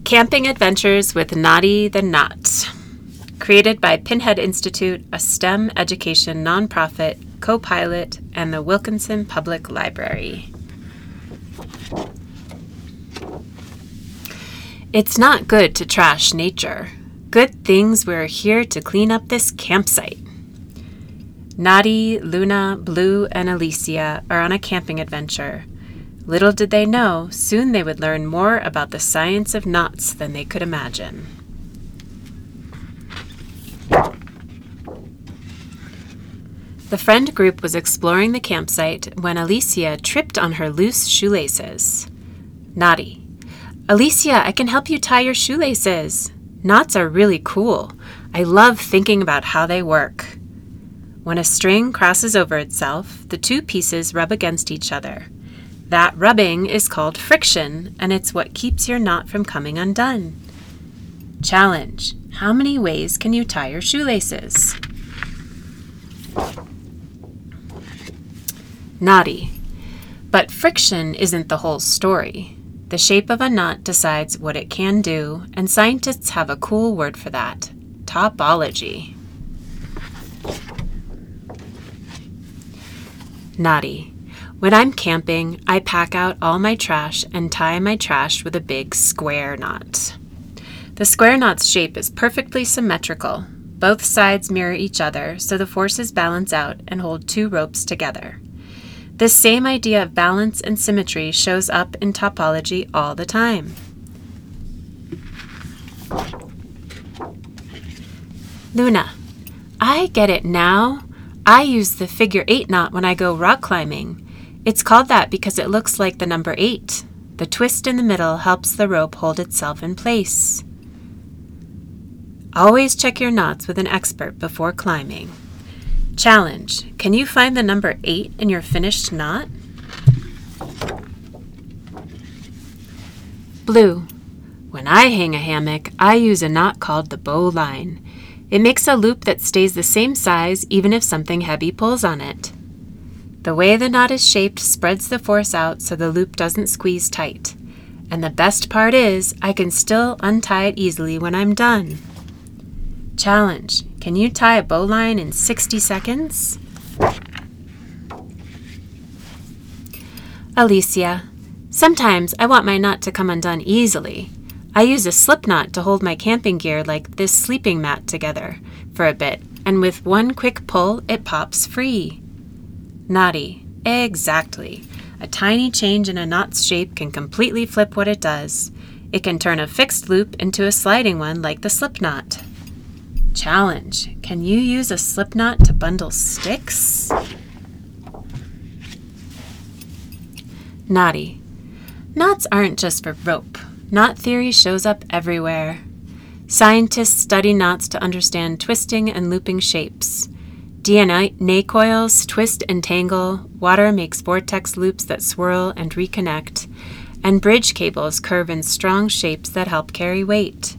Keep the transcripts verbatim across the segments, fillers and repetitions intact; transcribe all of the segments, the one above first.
Camping Adventures with Knotty the Knot. Created by Pinhead Institute, a STEM education nonprofit, co-pilot, and the Wilkinson Public Library. It's not good to trash nature. Good things we're here to clean up this campsite. Knotty, Luna, Blue, and Alicia are on a camping adventure. Little did they know, soon they would learn more about the science of knots than they could imagine. The friend group was exploring the campsite when Alicia tripped on her loose shoelaces. Knotty: Alicia, I can help you tie your shoelaces. Knots are really cool. I love thinking about how they work. When a string crosses over itself, the two pieces rub against each other. That rubbing is called friction, and it's what keeps your knot from coming undone. Challenge: how many ways can you tie your shoelaces? Knotty: but friction isn't the whole story. The shape of a knot decides what it can do, and scientists have a cool word for that: topology. Knotty: when I'm camping, I pack out all my trash and tie my trash with a big square knot. The square knot's shape is perfectly symmetrical. Both sides mirror each other, so the forces balance out and hold two ropes together. This same idea of balance and symmetry shows up in topology all the time. Luna: I get it now. I use the figure eight knot when I go rock climbing. It's called that because it looks like the number eight. The twist in the middle helps the rope hold itself in place. Always check your knots with an expert before climbing. Challenge: can you find the number eight in your finished knot? Blue: when I hang a hammock, I use a knot called the bow line. It makes a loop that stays the same size even if something heavy pulls on it. The way the knot is shaped spreads the force out so the loop doesn't squeeze tight. And the best part is, I can still untie it easily when I'm done. Challenge: can you tie a bowline in sixty seconds? Alicia: sometimes I want my knot to come undone easily. I use a slip knot to hold my camping gear like this sleeping mat together for a bit, and with one quick pull, it pops free. Knotty: exactly. A tiny change in a knot's shape can completely flip what it does. It can turn a fixed loop into a sliding one like the slip knot. Challenge: can you use a slip knot to bundle sticks? Knotty: knots aren't just for rope. Knot theory shows up everywhere. Scientists study knots to understand twisting and looping shapes. D N A coils twist and tangle, water makes vortex loops that swirl and reconnect, and bridge cables curve in strong shapes that help carry weight.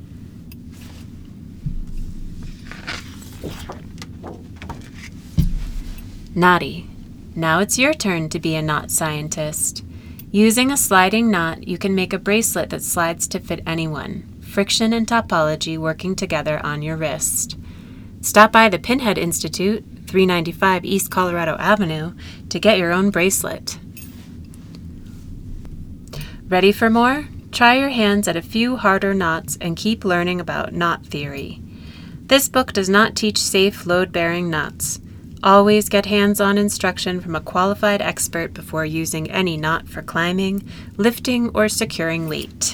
Knotty: now it's your turn to be a knot scientist. Using a sliding knot, you can make a bracelet that slides to fit anyone. Friction and topology working together on your wrist. Stop by the Pinhead Institute, three ninety-five East Colorado Avenue, to get your own bracelet. Ready for more? Try your hands at a few harder knots and keep learning about knot theory. This book does not teach safe, load-bearing knots. Always get hands-on instruction from a qualified expert before using any knot for climbing, lifting, or securing weight.